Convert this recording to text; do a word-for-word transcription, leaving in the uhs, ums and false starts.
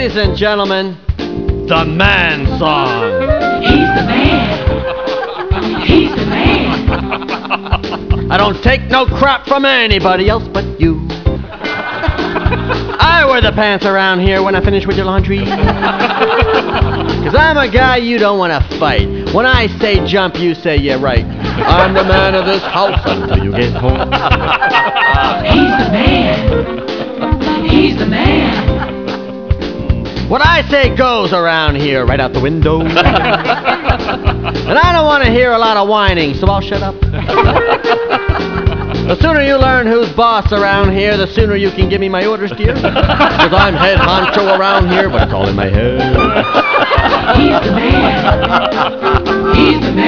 Ladies and gentlemen, the man song. He's the man. He's the man. I don't take no crap from anybody else but you. I wear the pants around here when I finish with your laundry. Cause I'm a guy you don't wanna fight. When I say jump, you say yeah right. I'm the man of this house until you get home. He's the man. He's the man. What I say goes around here right out the window. And I don't want to hear a lot of whining, so I'll shut up. The sooner you learn who's boss around here, the sooner you can give me my orders, dear. Cause I'm head honcho around here, but it's all in my head. He's the man. He's the man.